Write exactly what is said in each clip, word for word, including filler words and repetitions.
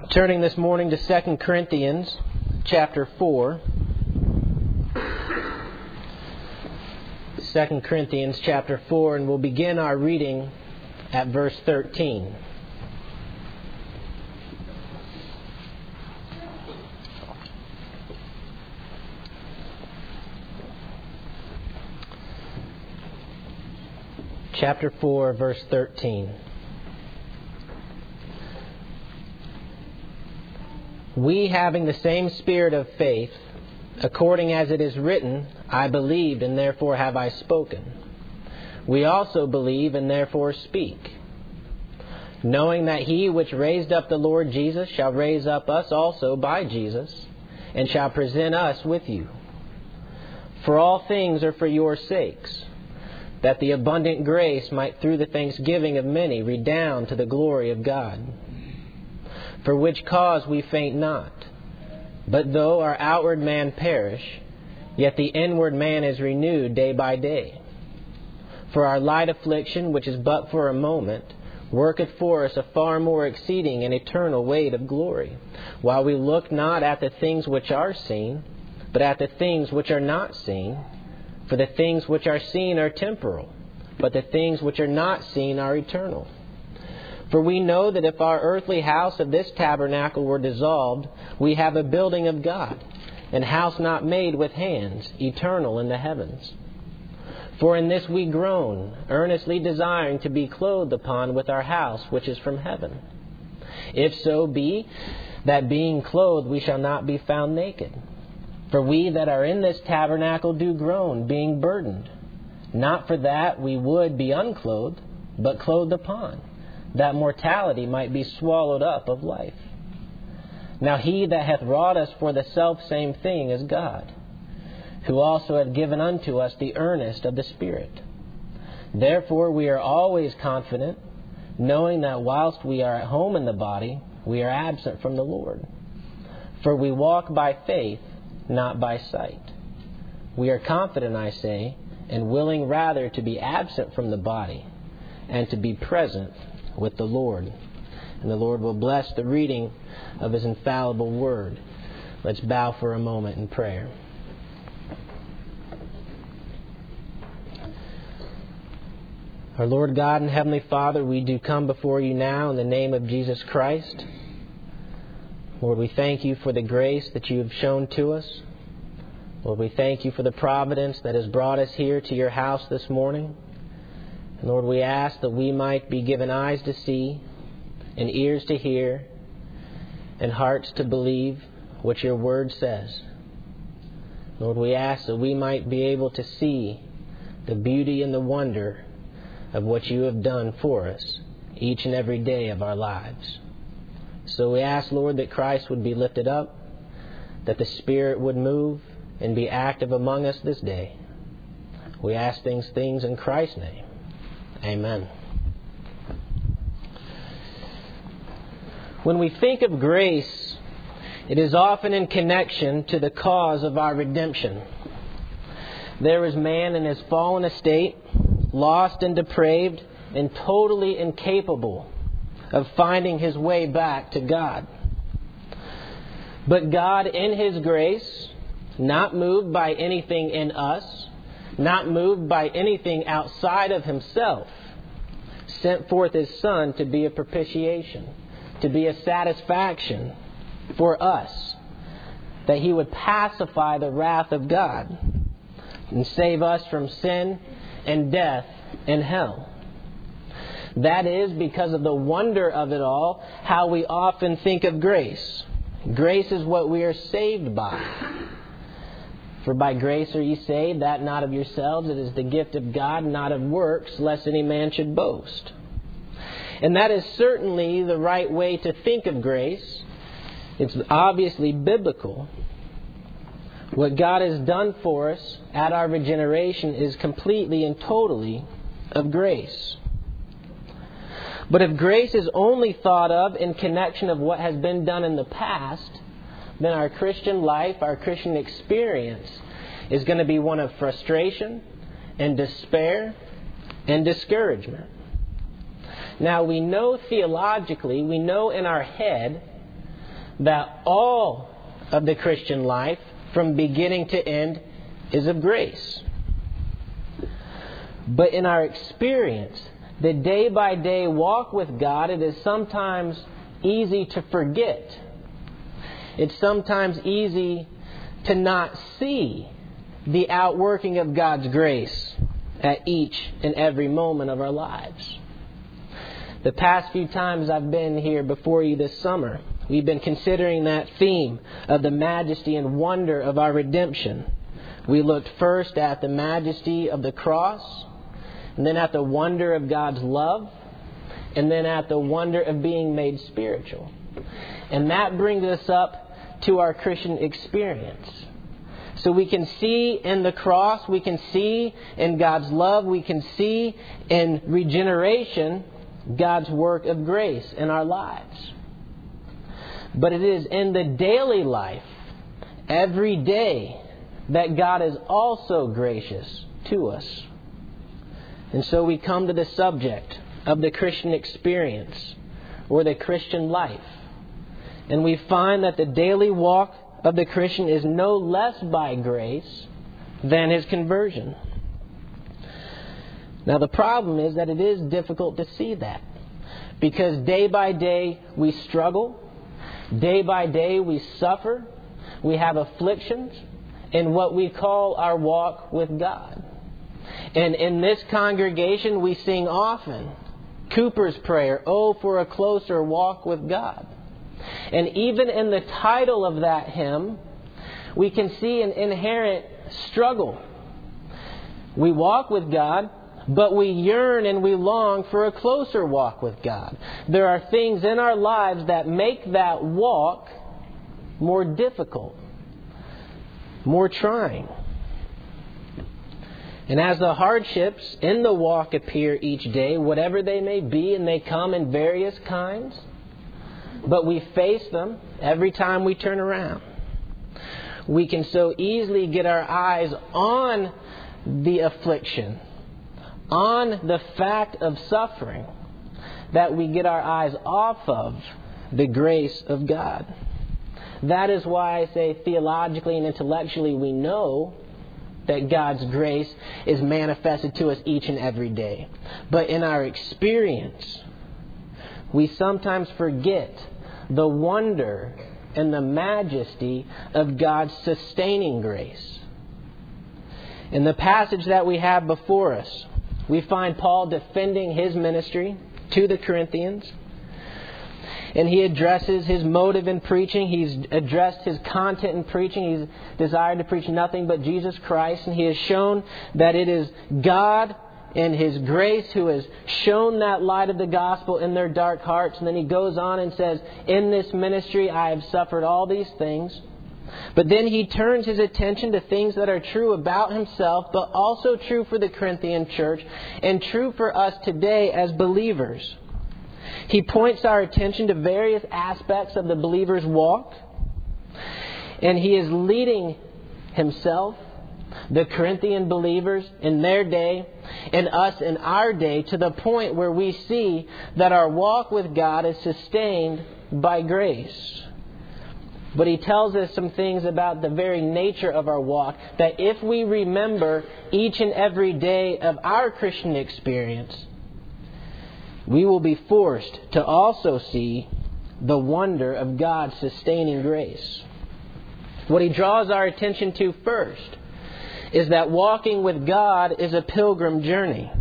Turning this morning to Second Corinthians chapter four. Second Corinthians chapter four, and we'll begin our reading at verse thirteen. Chapter four, verse thirteen. We, having the same spirit of faith, according as it is written, I believed, and therefore have I spoken. We also believe, and therefore speak, knowing that he which raised up the Lord Jesus shall raise up us also by Jesus, and shall present us with you. For all things are for your sakes, that the abundant grace might through the thanksgiving of many redound to the glory of God. For which cause we faint not. But though our outward man perish, yet the inward man is renewed day by day. For our light affliction, which is but for a moment, worketh for us a far more exceeding and eternal weight of glory, while we look not at the things which are seen, but at the things which are not seen. For the things which are seen are temporal, but the things which are not seen are eternal. For we know that if our earthly house of this tabernacle were dissolved, we have a building of God, an house not made with hands, eternal in the heavens. For in this we groan, earnestly desiring to be clothed upon with our house which is from heaven. If so be that being clothed we shall not be found naked. For we that are in this tabernacle do groan, being burdened. Not for that we would be unclothed, but clothed upon, that mortality might be swallowed up of life. Now he that hath wrought us for the selfsame thing is God, who also hath given unto us the earnest of the Spirit. Therefore we are always confident, knowing that whilst we are at home in the body, we are absent from the Lord. For we walk by faith, not by sight. We are confident, I say, and willing rather to be absent from the body, and to be present with the Lord. And the Lord will bless the reading of His infallible word. Let's bow for a moment in prayer. Our Lord God and Heavenly Father, we do come before you now in the name of Jesus Christ. Lord, we thank you for the grace that you have shown to us. Lord, we thank you for the providence that has brought us here to your house this morning. And Lord, we ask that we might be given eyes to see, and ears to hear, and hearts to believe what your word says. Lord, we ask that we might be able to see the beauty and the wonder of what you have done for us each and every day of our lives. So we ask, Lord, that Christ would be lifted up, that the Spirit would move and be active among us this day. We ask these things in Christ's name. Amen. When we think of grace, it is often in connection to the cause of our redemption. There is man in his fallen estate, lost and depraved, and totally incapable of finding his way back to God. But God, in His grace, not moved by anything in us, not moved by anything outside of Himself, sent forth His Son to be a propitiation, to be a satisfaction for us, that He would pacify the wrath of God and save us from sin and death and hell. That is because of the wonder of it all, how we often think of grace. Grace is what we are saved by. For by grace are ye saved, that not of yourselves, it is the gift of God, not of works, lest any man should boast. And that is certainly the right way to think of grace. It's obviously biblical. What God has done for us at our regeneration is completely and totally of grace. But if grace is only thought of in connection of what has been done in the past, then our Christian life, our Christian experience is going to be one of frustration and despair and discouragement. Now, we know theologically, we know in our head that all of the Christian life, from beginning to end, is of grace. But in our experience, the day-by-day walk with God, it is sometimes easy to forget. It's sometimes easy to not see the outworking of God's grace at each and every moment of our lives. The past few times I've been here before you this summer, we've been considering that theme of the majesty and wonder of our redemption. We looked first at the majesty of the cross, and then at the wonder of God's love, and then at the wonder of being made spiritual. And that brings us up to our Christian experience. So we can see in the cross, we can see in God's love, we can see in regeneration God's work of grace in our lives. But it is in the daily life, every day, that God is also gracious to us. And so we come to the subject of the Christian experience, or the Christian life. And we find that the daily walk of the Christian is no less by grace than his conversion. Now the problem is that it is difficult to see that. Because day by day we struggle. Day by day we suffer. We have afflictions in what we call our walk with God. And in this congregation we sing often Cooper's prayer, "Oh, for a closer walk with God." And even in the title of that hymn, we can see an inherent struggle. We walk with God, but we yearn and we long for a closer walk with God. There are things in our lives that make that walk more difficult, more trying. And as the hardships in the walk appear each day, whatever they may be, and they come in various kinds, but we face them every time we turn around, we can so easily get our eyes on the affliction, on the fact of suffering, that we get our eyes off of the grace of God. That is why I say theologically and intellectually we know that God's grace is manifested to us each and every day. But in our experience, we sometimes forget the wonder and the majesty of God's sustaining grace. In the passage that we have before us, we find Paul defending his ministry to the Corinthians. And he addresses his motive in preaching. He's addressed his content in preaching. He's desired to preach nothing but Jesus Christ. And he has shown that it is God in His grace who has shown that light of the gospel in their dark hearts. And then he goes on and says, "In this ministry I have suffered all these things." But then he turns his attention to things that are true about himself, but also true for the Corinthian church and true for us today as believers. He points our attention to various aspects of the believer's walk. And he is leading himself, the Corinthian believers in their day, and us in our day, to the point where we see that our walk with God is sustained by grace. But he tells us some things about the very nature of our walk, that if we remember each and every day of our Christian experience, we will be forced to also see the wonder of God's sustaining grace. What he draws our attention to first is that walking with God is a pilgrim journey.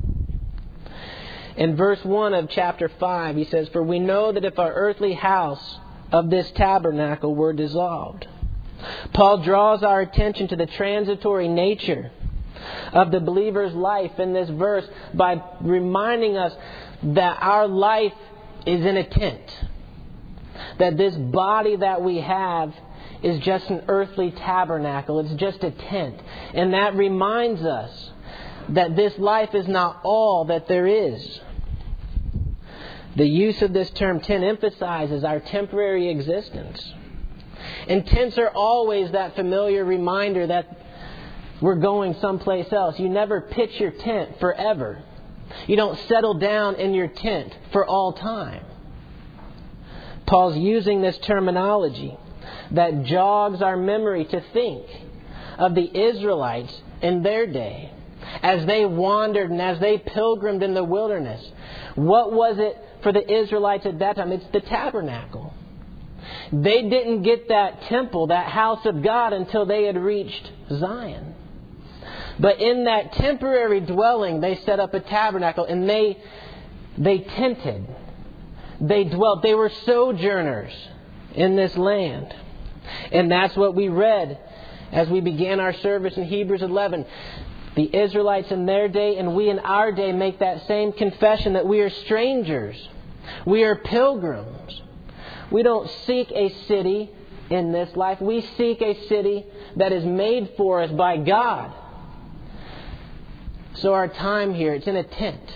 In verse one of chapter five, he says, "For we know that if our earthly house of this tabernacle were dissolved." Paul draws our attention to the transitory nature of the believer's life in this verse by reminding us that our life is in a tent. That this body that we have is just an earthly tabernacle. It's just a tent. And that reminds us that this life is not all that there is. The use of this term tent emphasizes our temporary existence. And tents are always that familiar reminder that we're going someplace else. You never pitch your tent forever. You don't settle down in your tent for all time. Paul's using this terminology that jogs our memory to think of the Israelites in their day as they wandered and as they pilgrimed in the wilderness. What was it for the Israelites at that time? It's the tabernacle. They didn't get that temple, that house of God, until they had reached Zion. But in that temporary dwelling, they set up a tabernacle and they they tented. They dwelt. They were sojourners in this land. And that's what we read as we began our service in Hebrews eleven. The Israelites in their day and we in our day make that same confession that we are strangers. We are pilgrims. We don't seek a city in this life. We seek a city that is made for us by God. So our time here, it's in a tent.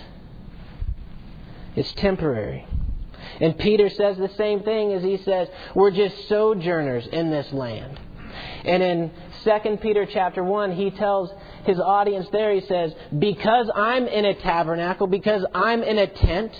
It's temporary. And Peter says the same thing as he says, we're just sojourners in this land. And in Second Peter chapter one, he tells his audience there, he says, because I'm in a tabernacle, because I'm in a tent,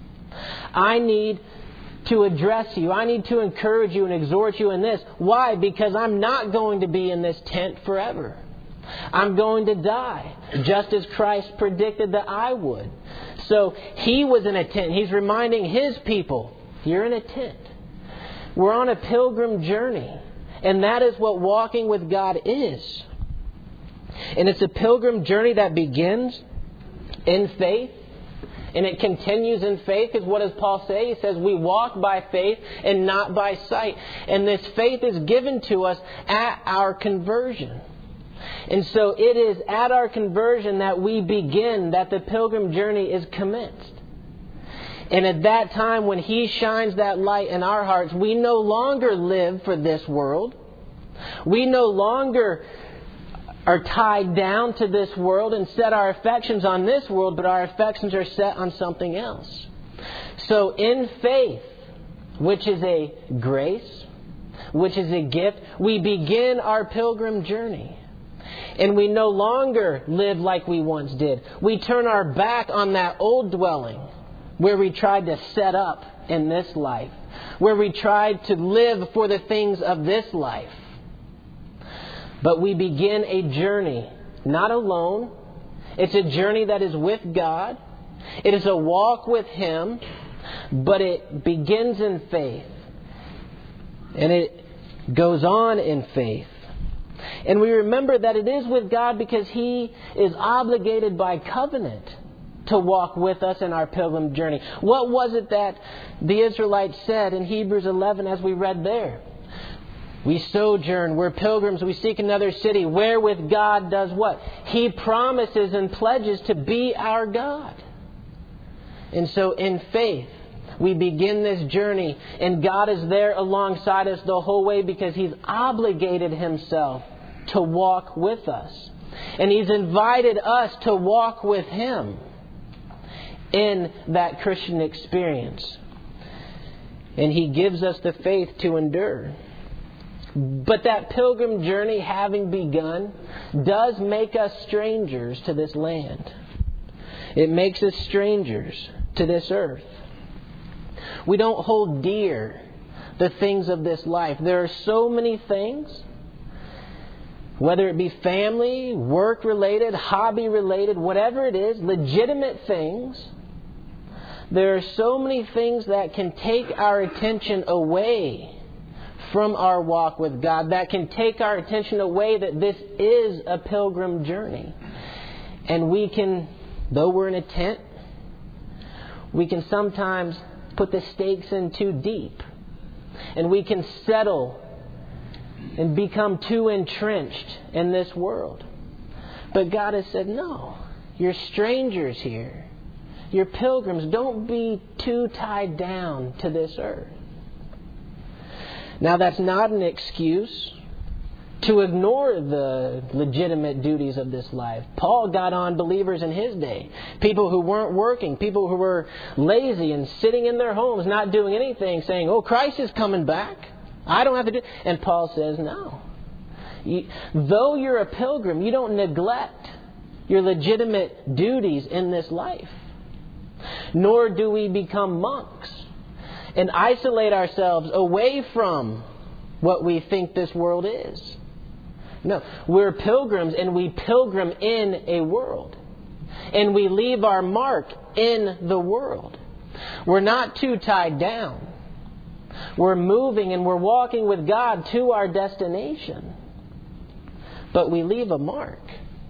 I need to address you. I need to encourage you and exhort you in this. Why? Because I'm not going to be in this tent forever. I'm going to die, just as Christ predicted that I would. So he was in a tent. He's reminding his people, you're in a tent. We're on a pilgrim journey. And that is what walking with God is. And it's a pilgrim journey that begins in faith. And it continues in faith, because what does Paul say? He says we walk by faith and not by sight. And this faith is given to us at our conversion. And so it is at our conversion that we begin, that the pilgrim journey is commenced. And at that time when He shines that light in our hearts, we no longer live for this world. We no longer are tied down to this world and set our affections on this world, but our affections are set on something else. So in faith, which is a grace, which is a gift, we begin our pilgrim journey. And we no longer live like we once did. We turn our back on that old dwelling where we tried to set up in this life, where we tried to live for the things of this life. But we begin a journey, not alone. It's a journey that is with God. It is a walk with Him, but it begins in faith. And it goes on in faith. And we remember that it is with God because He is obligated by covenant to walk with us in our pilgrim journey. What was it that the Israelites said in Hebrews eleven as we read there? We sojourn, we're pilgrims, we seek another city, wherewith God does what? He promises and pledges to be our God. And so in faith, we begin this journey, and God is there alongside us the whole way because He's obligated Himself to walk with us. And He's invited us to walk with Him in that Christian experience. And He gives us the faith to endure. But that pilgrim journey, having begun, does make us strangers to this land. It makes us strangers to this earth. We don't hold dear the things of this life. There are so many things, whether it be family, work-related, hobby-related, whatever it is, legitimate things. There are so many things that can take our attention away from our walk with God, that can take our attention away that this is a pilgrim journey. And we can, though we're in a tent, we can sometimes put the stakes in too deep. And we can settle and become too entrenched in this world. But God has said, no, you're strangers here. You're pilgrims. Don't be too tied down to this earth. Now, that's not an excuse to ignore the legitimate duties of this life. Paul got on believers in his day. People who weren't working. People who were lazy and sitting in their homes, not doing anything, saying, oh, Christ is coming back. I don't have to do... And Paul says, no. You, though you're a pilgrim, you don't neglect your legitimate duties in this life. Nor do we become monks and isolate ourselves away from what we think this world is. No, we're pilgrims, and we pilgrim in a world. And we leave our mark in the world. We're not too tied down. We're moving and we're walking with God to our destination. But we leave a mark.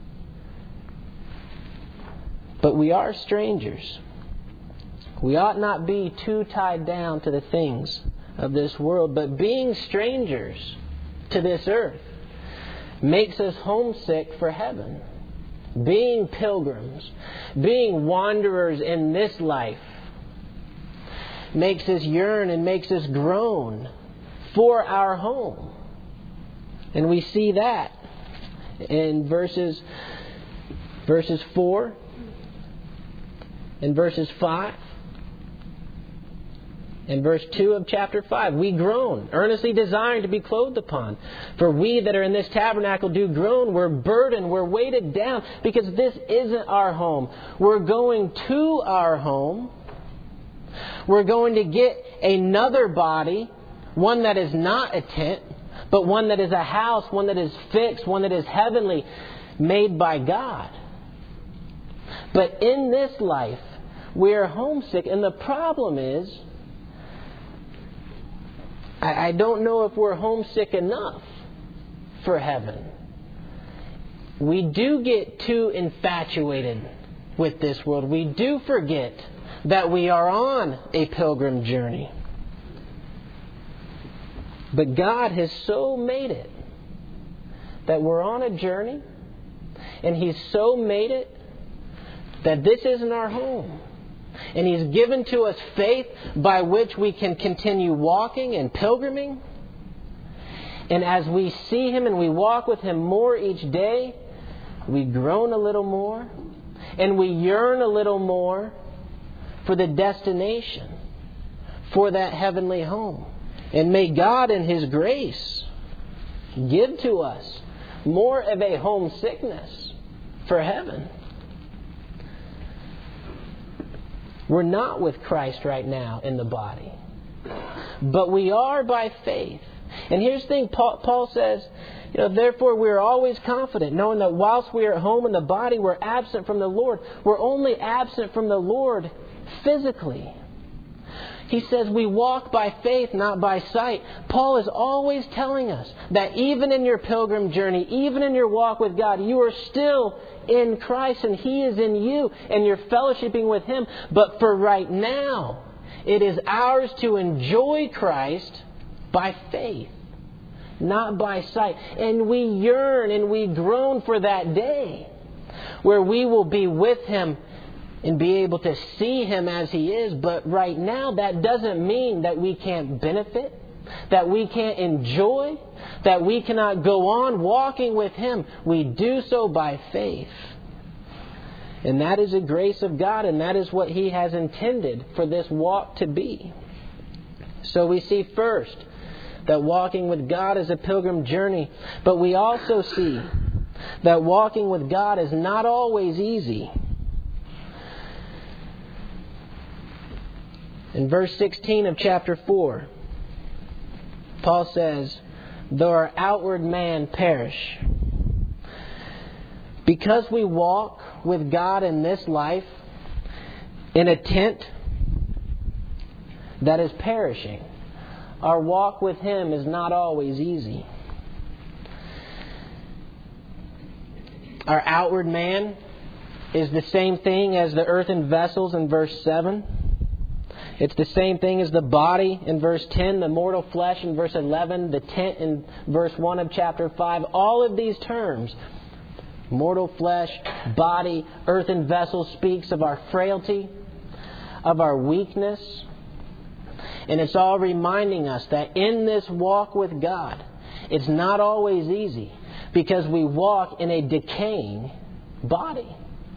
But we are strangers. We ought not be too tied down to the things of this world. But being strangers to this earth makes us homesick for heaven. Being pilgrims, being wanderers in this life, makes us yearn and makes us groan for our home. And we see that in verses verses four and verses five and verse two of chapter five. We groan, earnestly desiring to be clothed upon. For we that are in this tabernacle do groan. We're burdened, we're weighted down, because this isn't our home. We're going to our home. We're going to get another body, one that is not a tent, but one that is a house, one that is fixed, one that is heavenly, made by God. But in this life, we are homesick. And the problem is, I don't know if we're homesick enough for heaven. We do get too infatuated with this world. We do forget that we are on a pilgrim journey. But God has so made it that we're on a journey, and He's so made it that this isn't our home. And He's given to us faith by which we can continue walking and pilgriming. And as we see Him and we walk with Him more each day, we groan a little more, and we yearn a little more for the destination, for that heavenly home. And may God in His grace give to us more of a homesickness for heaven. We're not with Christ right now in the body, but we are by faith. And here's the thing, Paul, Paul says, you know, therefore we are always confident, knowing that whilst we are at home in the body, we're absent from the Lord. We're only absent from the Lord physically. He says we walk by faith, not by sight. Paul is always telling us that even in your pilgrim journey, even in your walk with God, you are still in Christ and He is in you and you're fellowshipping with Him. But for right now, it is ours to enjoy Christ by faith, not by sight. And we yearn and we groan for that day where we will be with Him and be able to see Him as He is. But right now, that doesn't mean that we can't benefit, that we can't enjoy, that we cannot go on walking with Him. We do so by faith. And that is a grace of God, and that is what He has intended for this walk to be. So we see first that walking with God is a pilgrim journey, but we also see that walking with God is not always easy. In verse sixteen of chapter four, Paul says, though our outward man perish. Because we walk with God in this life in a tent that is perishing, our walk with Him is not always easy. Our outward man is the same thing as the earthen vessels in verse seven. It's the same thing as the body in verse ten, the mortal flesh in verse eleven, the tent in verse one of chapter five. All of these terms, mortal flesh, body, earthen vessel, speaks of our frailty, of our weakness. And it's all reminding us that in this walk with God, it's not always easy because we walk in a decaying body.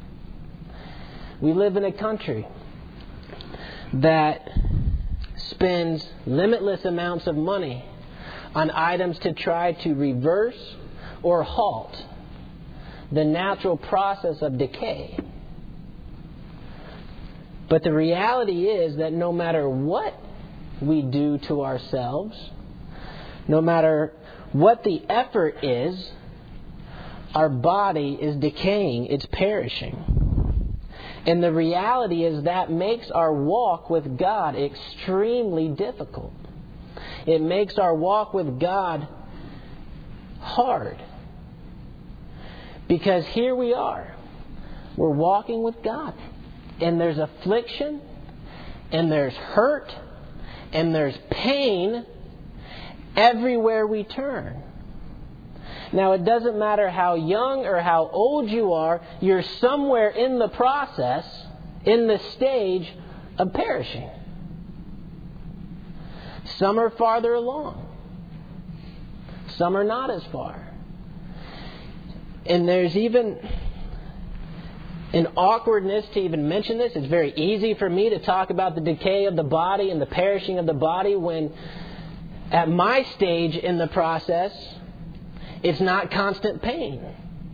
We live in a country that spends limitless amounts of money on items to try to reverse or halt the natural process of decay. But the reality is that no matter what we do to ourselves, no matter what the effort is, our body is decaying, it's perishing. And the reality is that makes our walk with God extremely difficult. It makes our walk with God hard. Because here we are. We're walking with God. And there's affliction, and there's hurt, and there's pain everywhere we turn. Now, it doesn't matter how young or how old you are, you're somewhere in the process, in the stage of perishing. Some are farther along. Some are not as far. And there's even an awkwardness to even mention this. It's very easy for me to talk about the decay of the body and the perishing of the body when at my stage in the process, it's not constant pain.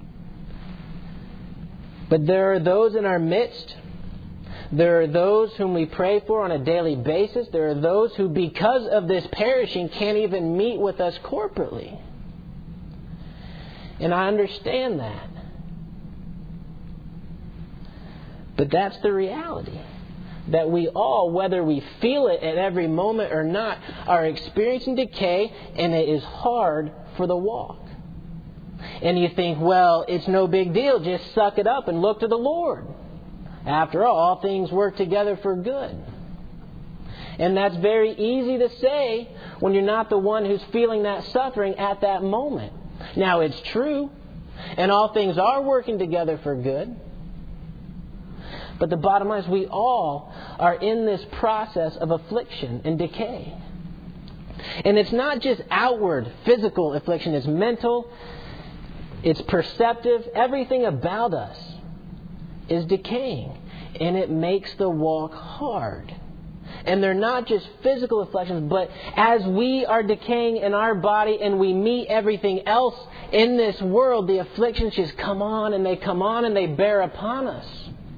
But there are those in our midst. There are those whom we pray for on a daily basis. There are those who, because of this perishing, can't even meet with us corporately. And I understand that. But that's the reality. That we all, whether we feel it at every moment or not, are experiencing decay, and it is hard for the walk. And you think, well, it's no big deal. Just suck it up and look to the Lord. After all, all things work together for good. And that's very easy to say when you're not the one who's feeling that suffering at that moment. Now, it's true, and all things are working together for good. But the bottom line is we all are in this process of affliction and decay. And it's not just outward physical affliction. It's mental. It's perceptive. Everything about us is decaying. And it makes the walk hard. And they're not just physical afflictions, but as we are decaying in our body and we meet everything else in this world, the afflictions just come on and they come on and they bear upon us.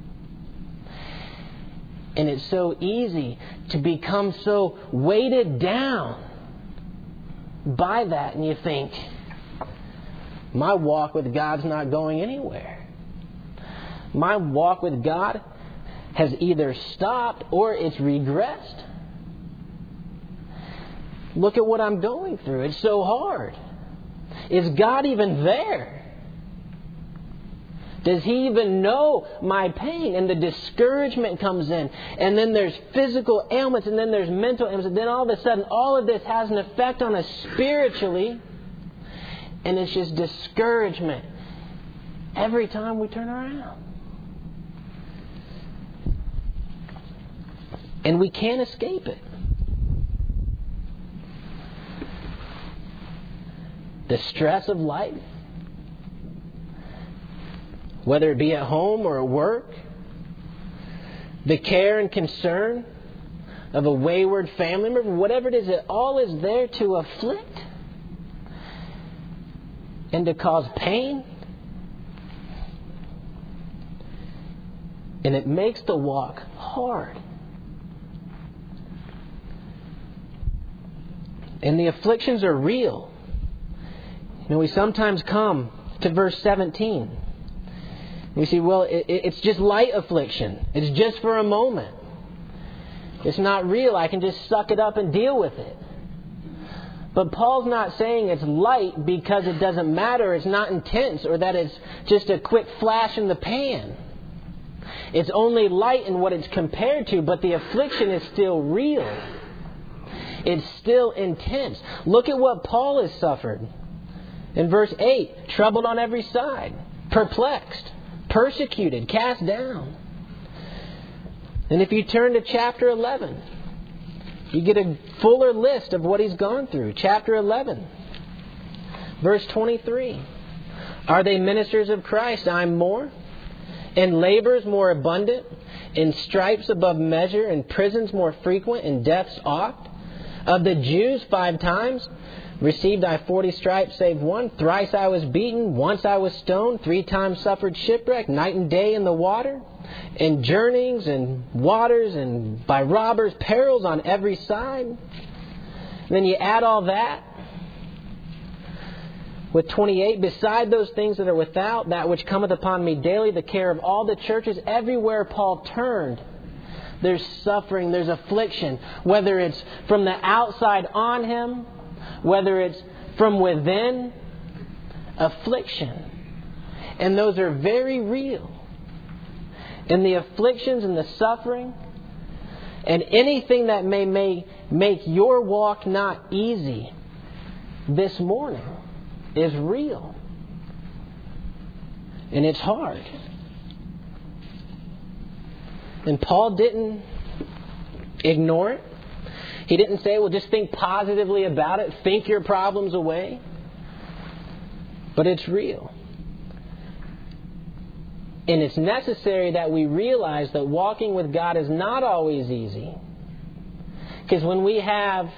And it's so easy to become so weighted down by that. And you think, my walk with God's not going anywhere. My walk with God has either stopped or it's regressed. Look at what I'm going through. It's so hard. Is God even there? Does He even know my pain? And the discouragement comes in. And then there's physical ailments. And then there's mental ailments. And then all of a sudden, all of this has an effect on us spiritually. And it's just discouragement every time we turn around. And we can't escape it. The stress of life, whether it be at home or at work, the care and concern of a wayward family member, whatever it is, it all is there to afflict and to cause pain. And it makes the walk hard. And the afflictions are real. You know, we sometimes come to verse seventeen. We see, well, it, it's just light affliction. It's just for a moment. It's not real. I can just suck it up and deal with it. But Paul's not saying it's light because it doesn't matter, it's not intense, or that it's just a quick flash in the pan. It's only light in what it's compared to, but the affliction is still real. It's still intense. Look at what Paul has suffered. In verse eight, troubled on every side, perplexed, persecuted, cast down. And if you turn to chapter eleven, you get a fuller list of what he's gone through. Chapter eleven, verse twenty-three. Are they ministers of Christ? I'm more. In labors more abundant, in stripes above measure, in prisons more frequent, in deaths oft. Of the Jews five times received I forty stripes save one. Thrice I was beaten, once I was stoned, three times suffered shipwreck, night and day in the water. and journeyings and waters and by robbers, perils on every side. And then you add all that with twenty-eight, beside those things that are without, that which cometh upon me daily, the care of all the churches. Everywhere Paul turned, there's suffering, there's affliction, whether it's from the outside on him, whether it's from within, affliction. And those are very real. And the afflictions and the suffering and anything that may make, make your walk not easy this morning is real. And it's hard. And Paul didn't ignore it. He didn't say, well, just think positively about it. Think your problems away. But it's real. And it's necessary that we realize that walking with God is not always easy. Because when we have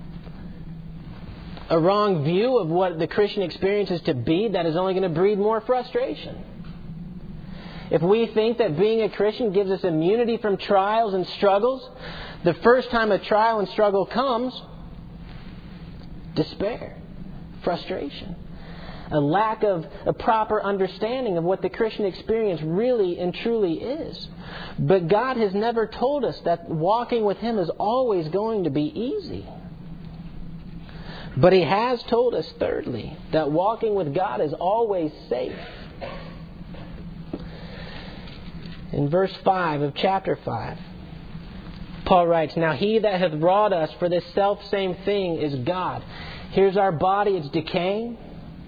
a wrong view of what the Christian experience is to be, that is only going to breed more frustration. If we think that being a Christian gives us immunity from trials and struggles, the first time a trial and struggle comes, despair, frustration, a lack of a proper understanding of what the Christian experience really and truly is. But God has never told us that walking with Him is always going to be easy. But He has told us, thirdly, that walking with God is always safe. In verse five of chapter five, Paul writes, now He that hath wrought us for this selfsame thing is God. Here's our body, it's decaying.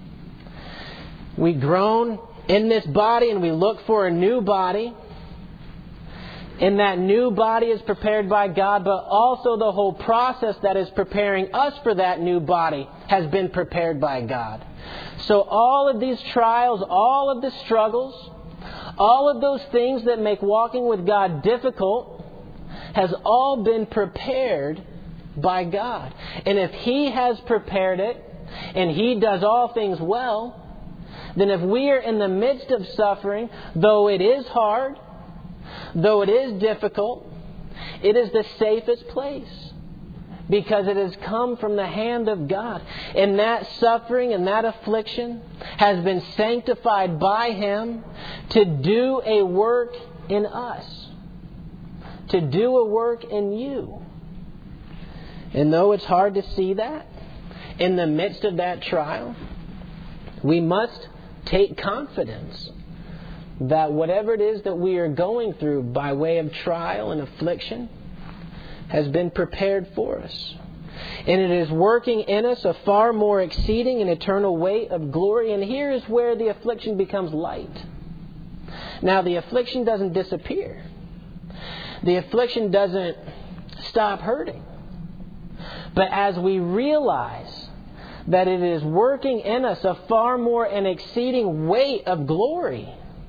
We groan in this body and we look for a new body. And that new body is prepared by God, but also the whole process that is preparing us for that new body has been prepared by God. So all of these trials, all of the struggles, all of those things that make walking with God difficult has all been prepared by God. And if He has prepared it, and He does all things well, then if we are in the midst of suffering, though it is hard, though it is difficult, it is the safest place. Because it has come from the hand of God. And that suffering and that affliction has been sanctified by Him to do a work in us. To do a work in you. And though it's hard to see that, in the midst of that trial, we must take confidence that whatever it is that we are going through by way of trial and affliction has been prepared for us. And it is working in us a far more exceeding and eternal weight of glory. And here is where the affliction becomes light. Now, the affliction doesn't disappear. The affliction doesn't stop hurting. But as we realize that it is working in us a far more and exceeding weight of glory,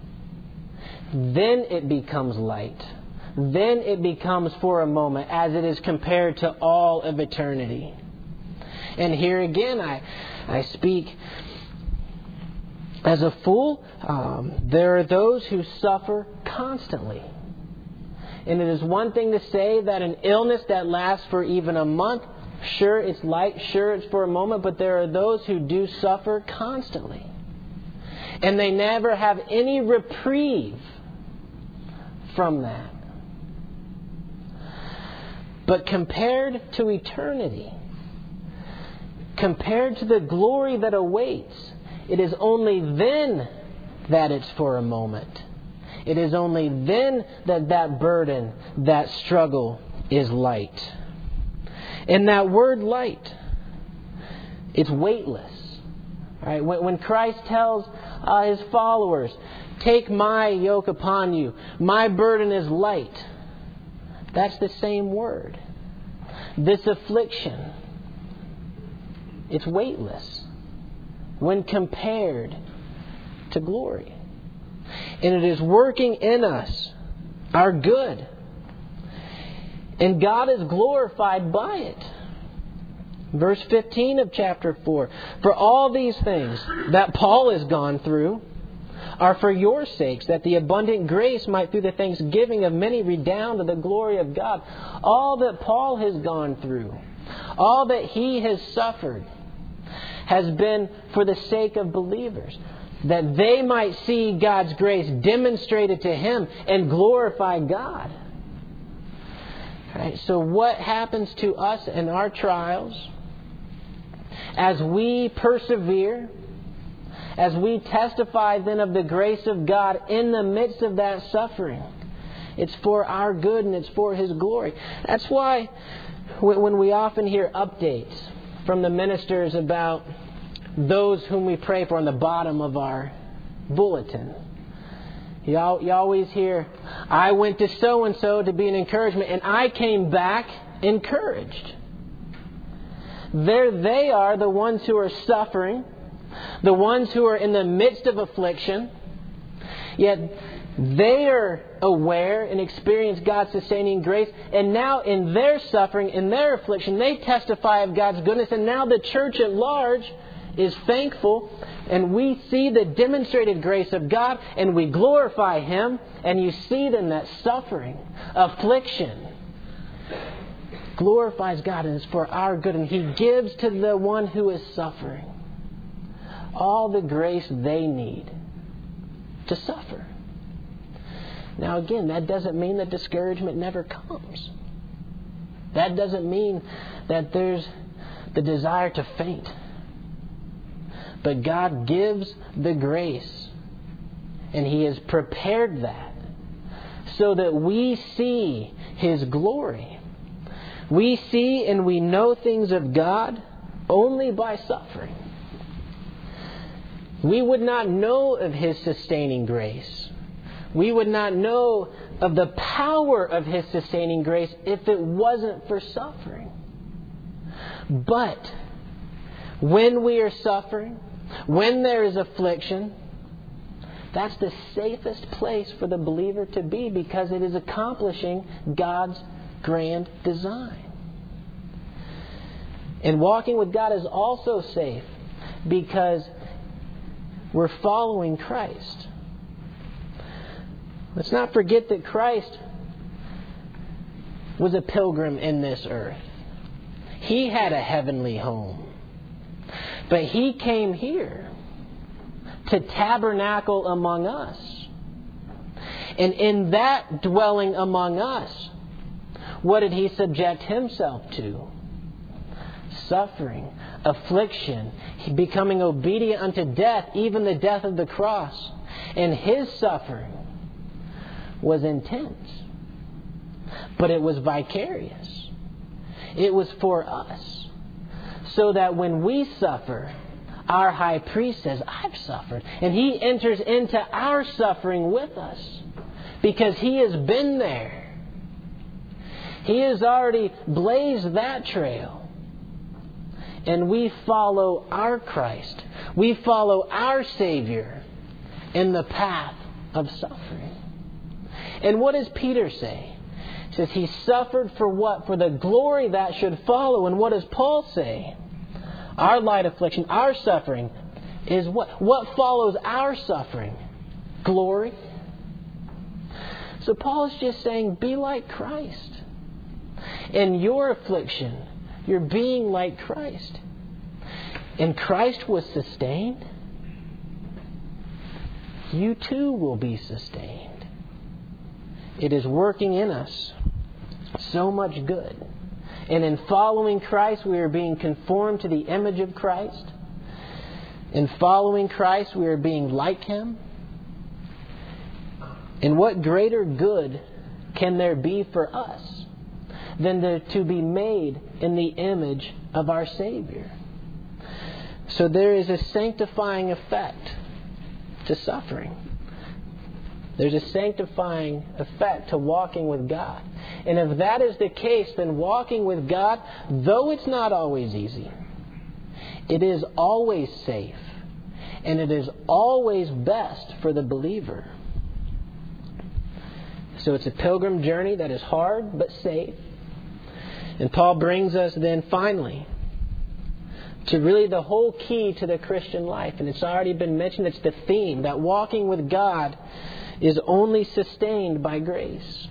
then it becomes light. Then it becomes for a moment as it is compared to all of eternity. And here again, I, I speak as a fool. Um, there are those who suffer constantly. And it is one thing to say that an illness that lasts for even a month, sure, it's light, sure, it's for a moment, but there are those who do suffer constantly. And they never have any reprieve from that. But compared to eternity, compared to the glory that awaits, it is only then that it's for a moment. It is only then that that burden, that struggle is light. And that word light, it's weightless. Right? When, when Christ tells uh, His followers, take my yoke upon you, my burden is light. That's the same word. This affliction, it's weightless when compared to glory. And it is working in us our good. And God is glorified by it. Verse fifteen of chapter four. For all these things that Paul has gone through are for your sakes, that the abundant grace might through the thanksgiving of many redound to the glory of God. All that Paul has gone through, all that he has suffered, has been for the sake of believers, that they might see God's grace demonstrated to him and glorify God. Right? So what happens to us in our trials as we persevere, as we testify then of the grace of God in the midst of that suffering? It's for our good and it's for His glory. That's why when we often hear updates from the ministers about those whom we pray for on the bottom of our bulletin, you always hear, I went to so-and-so to be an encouragement and I came back encouraged. There they are, the ones who are suffering, the ones who are in the midst of affliction, yet they are aware and experience God's sustaining grace. And now in their suffering, in their affliction, they testify of God's goodness. And now the church at large is thankful. And we see the demonstrated grace of God and we glorify Him. And you see then that suffering, affliction, glorifies God and is for our good. And He gives to the one who is suffering all the grace they need to suffer. Now again, that doesn't mean that discouragement never comes. That doesn't mean that there's the desire to faint. But God gives the grace, and He has prepared that so that we see His glory. We see and we know things of God only by suffering. We would not know of His sustaining grace. We would not know of the power of His sustaining grace if it wasn't for suffering. But when we are suffering, when there is affliction, that's the safest place for the believer to be, because it is accomplishing God's grand design. And walking with God is also safe because we're following Christ. Let's not forget that Christ was a pilgrim in this earth. He had a heavenly home. But He came here to tabernacle among us. And in that dwelling among us, what did He subject Himself to? Suffering, affliction, becoming obedient unto death, even the death of the cross. And His suffering was intense. But it was vicarious. It was for us. So that when we suffer, our high priest says, I've suffered. And He enters into our suffering with us. Because He has been there. He has already blazed that trail. And we follow our Christ. We follow our Savior in the path of suffering. And what does Peter say? He says He suffered for what? For the glory that should follow. And what does Paul say? Our light affliction, our suffering is what? What follows our suffering? Glory. So Paul is just saying, be like Christ. In your affliction, you're being like Christ. And Christ was sustained. You too will be sustained. It is working in us so much good. And in following Christ, we are being conformed to the image of Christ. In following Christ, we are being like Him. And what greater good can there be for us than to, to be made in the image of our Savior? So there is a sanctifying effect to suffering. There's a sanctifying effect to walking with God. And if that is the case, then walking with God, though it's not always easy, it is always safe. And it is always best for the believer. So it's a pilgrim journey that is hard but safe. And Paul brings us then finally to really the whole key to the Christian life. And it's already been mentioned, it's the theme, that walking with God is only sustained by grace.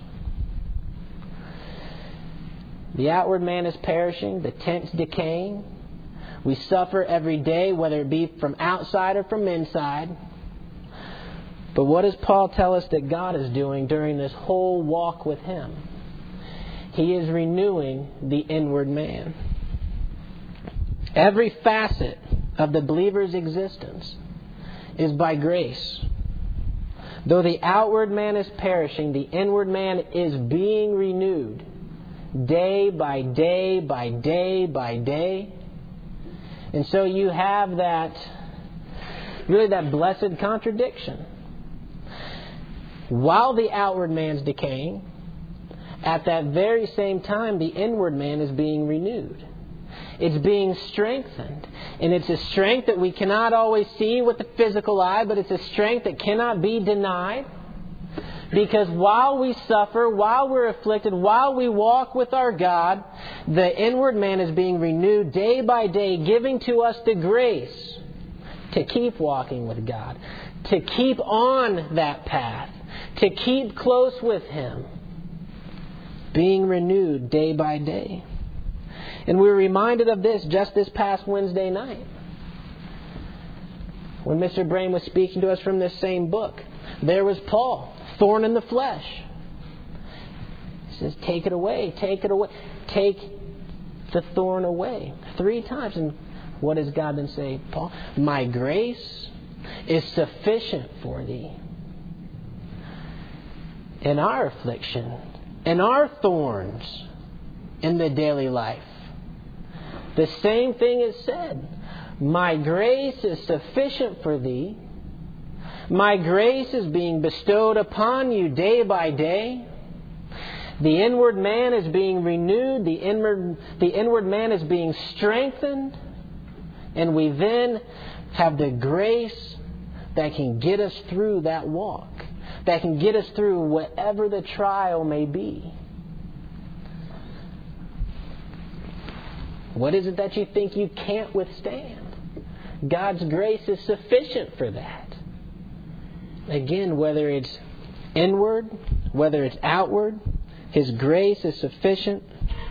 The outward man is perishing, the tent's decaying. We suffer every day, whether it be from outside or from inside. But what does Paul tell us that God is doing during this whole walk with Him? He is renewing the inward man. Every facet of the believer's existence is by grace. Though the outward man is perishing, the inward man is being renewed day by day by day by day. And so you have that, really that blessed contradiction. While the outward man's decaying, at that very same time, the inward man is being renewed. It's being strengthened. And it's a strength that we cannot always see with the physical eye, but it's a strength that cannot be denied. Because while we suffer, while we're afflicted, while we walk with our God, the inward man is being renewed day by day, giving to us the grace to keep walking with God, to keep on that path, to keep close with Him, being renewed day by day. And we were reminded of this just this past Wednesday night, when Mister Brain was speaking to us from this same book. There was Paul, thorn in the flesh. He says, take it away, take it away. Take the thorn away. Three times. And what does God then say, Paul? My grace is sufficient for thee. In our affliction, in our thorns, in the daily life, the same thing is said. My grace is sufficient for thee. My grace is being bestowed upon you day by day. The inward man is being renewed. The inward, the inward man is being strengthened. And we then have the grace that can get us through that walk, that can get us through whatever the trial may be. What is it that you think you can't withstand? God's grace is sufficient for that. Again, whether it's inward, whether it's outward, His grace is sufficient.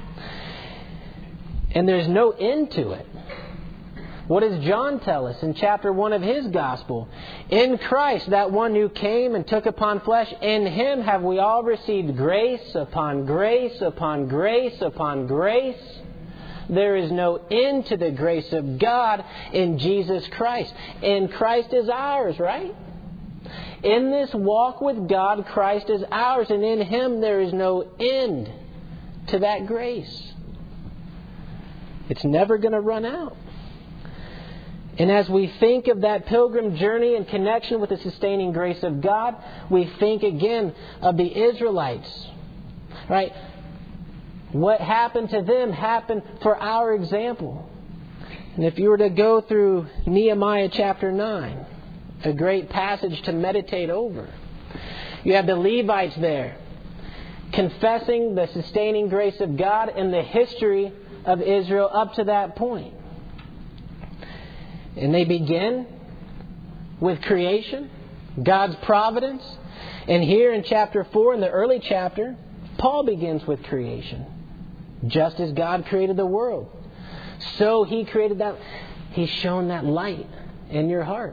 And there's no end to it. What does John tell us in chapter one of his gospel? In Christ, that one who came and took upon flesh, in Him have we all received grace upon grace upon grace upon grace. There is no end to the grace of God in Jesus Christ. And Christ is ours, right? In this walk with God, Christ is ours. And in Him there is no end to that grace. It's never going to run out. And as we think of that pilgrim journey in connection with the sustaining grace of God, we think again of the Israelites, right? What happened to them happened for our example. And if you were to go through Nehemiah chapter nine, a great passage to meditate over, you have the Levites there confessing the sustaining grace of God and the history of Israel up to that point. And they begin with creation, God's providence. And here in chapter four, in the early chapter, Paul begins with creation. Just as God created the world, so He created that. He's shown that light in your heart.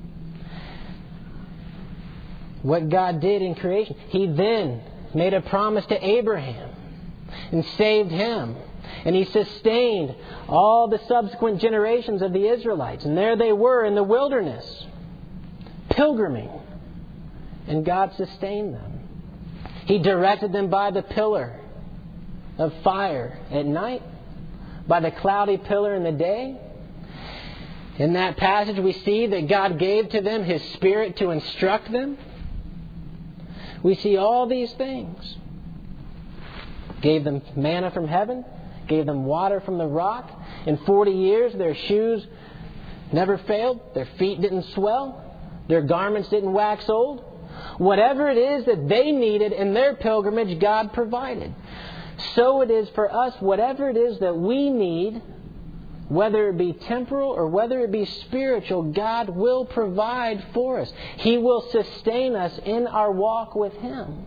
What God did in creation, He then made a promise to Abraham and saved him. And He sustained all the subsequent generations of the Israelites. And there they were in the wilderness, pilgriming. And God sustained them. He directed them by the pillar of fire at night, by the cloudy pillar in the day. In that passage we see that God gave to them His Spirit to instruct them. We see all these things. Gave them manna from heaven, gave them water from the rock. In forty years their shoes never failed, their feet didn't swell, their garments didn't wax old. Whatever it is that they needed in their pilgrimage, God provided. So it is for us, whatever it is that we need whether it be temporal or whether it be spiritual, God will provide for us. He will sustain us in our walk with Him.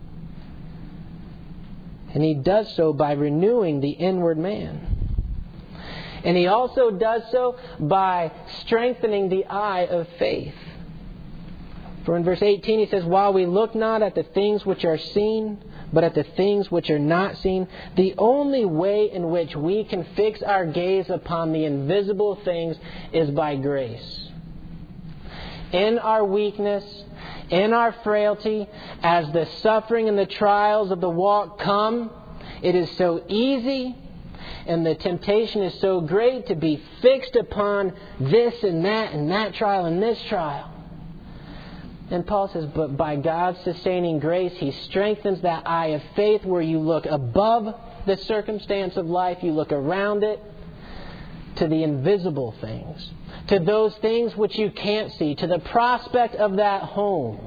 And He does so by renewing the inward man. And He also does so by strengthening the eye of faith. For in verse eighteen He says, while we look not at the things which are seen, but at the things which are not seen, the only way in which we can fix our gaze upon the invisible things is by grace. In our weakness, in our frailty, as the suffering and the trials of the walk come, it is so easy and the temptation is so great to be fixed upon this and that and that trial and this trial. And Paul says, but by God's sustaining grace, He strengthens that eye of faith where you look above the circumstance of life, you look around it to the invisible things, to those things which you can't see, to the prospect of that home,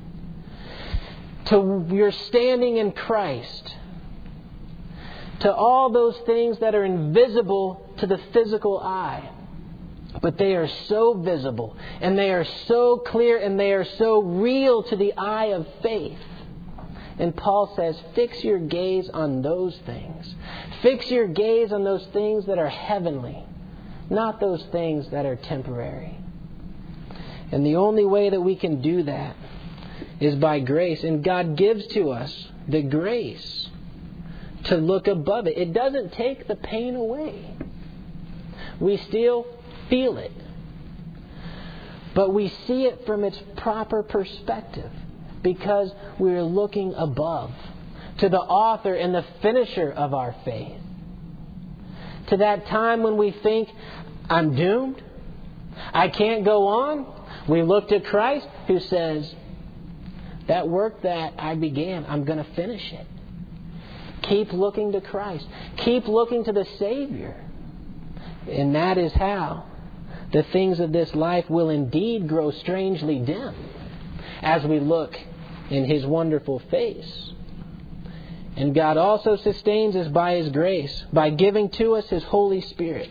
to your standing in Christ, to all those things that are invisible to the physical eye. But they are so visible, and they are so clear, and they are so real to the eye of faith. And Paul says, fix your gaze on those things. Fix your gaze on those things that are heavenly, not those things that are temporary. And the only way that we can do that is by grace. And God gives to us the grace to look above it. It doesn't take the pain away. We still feel it. But we see it from its proper perspective because we're looking above to the author and the finisher of our faith. To that time when we think, I'm doomed, I can't go on, we look to Christ who says, that work that I began, I'm going to finish it. Keep looking to Christ. Keep looking to the Savior. And that is how the things of this life will indeed grow strangely dim as we look in His wonderful face. And God also sustains us by His grace, by giving to us His Holy Spirit.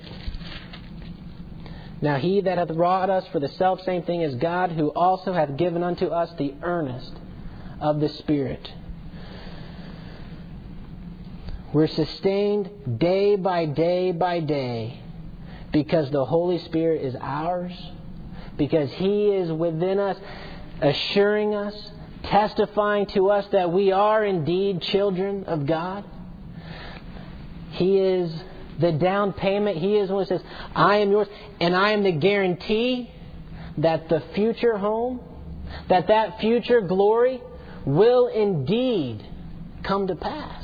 Now He that hath wrought us for the selfsame thing is God, who also hath given unto us the earnest of the Spirit. We're sustained day by day by day because the Holy Spirit is ours, because He is within us, assuring us, testifying to us that we are indeed children of God. He is the down payment. He is the one who says, I am yours, and I am the guarantee that the future home, that that future glory will indeed come to pass.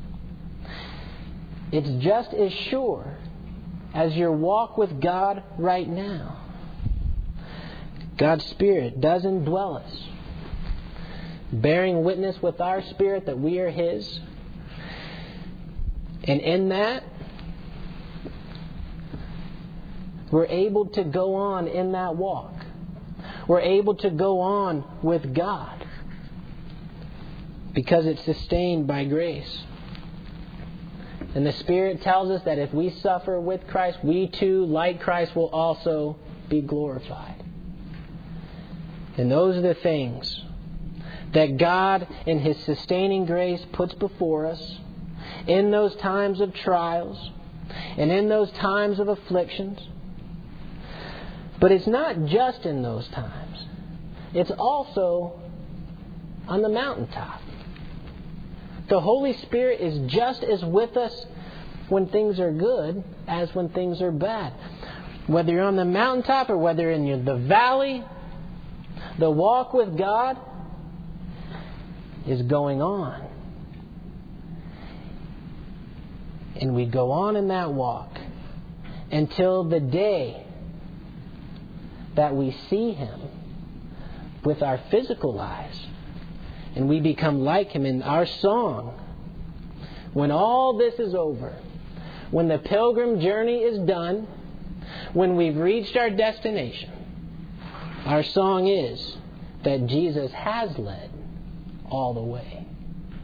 It's just as sure as your walk with God right now. God's Spirit does indwell us, bearing witness with our spirit that we are His. And in that, we're able to go on in that walk. We're able to go on with God because it's sustained by grace. And the Spirit tells us that if we suffer with Christ, we too, like Christ, will also be glorified. And those are the things that God, in His sustaining grace, puts before us in those times of trials and in those times of afflictions. But it's not just in those times. It's also on the mountaintop. The Holy Spirit is just as with us when things are good as when things are bad. Whether you're on the mountaintop or whether in the valley, the walk with God is going on. And we go on in that walk until the day that we see Him with our physical eyes. And we become like Him in our song. When all this is over, when the pilgrim journey is done, when we've reached our destination, our song is that Jesus has led all the way.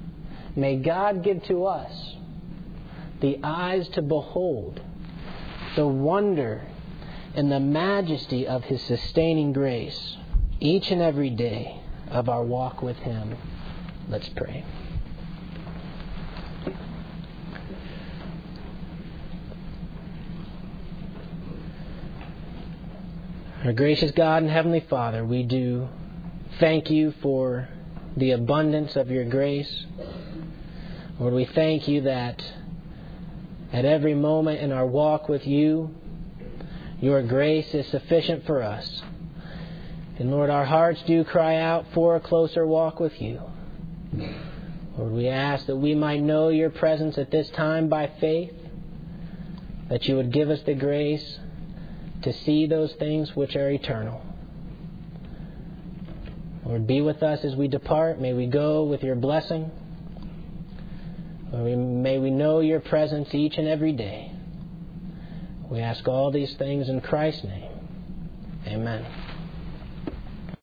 May God give to us the eyes to behold the wonder and the majesty of His sustaining grace each and every day of our walk with Him. Let's pray. Our gracious God and Heavenly Father, we do thank You for the abundance of Your grace. Lord, we thank You that at every moment in our walk with You, Your grace is sufficient for us. And Lord, our hearts do cry out for a closer walk with You. Lord, we ask that we might know Your presence at this time by faith, that You would give us the grace to see those things which are eternal. Lord, be with us as we depart. May we go with Your blessing. Lord, may we know Your presence each and every day. We ask all these things in Christ's name. Amen.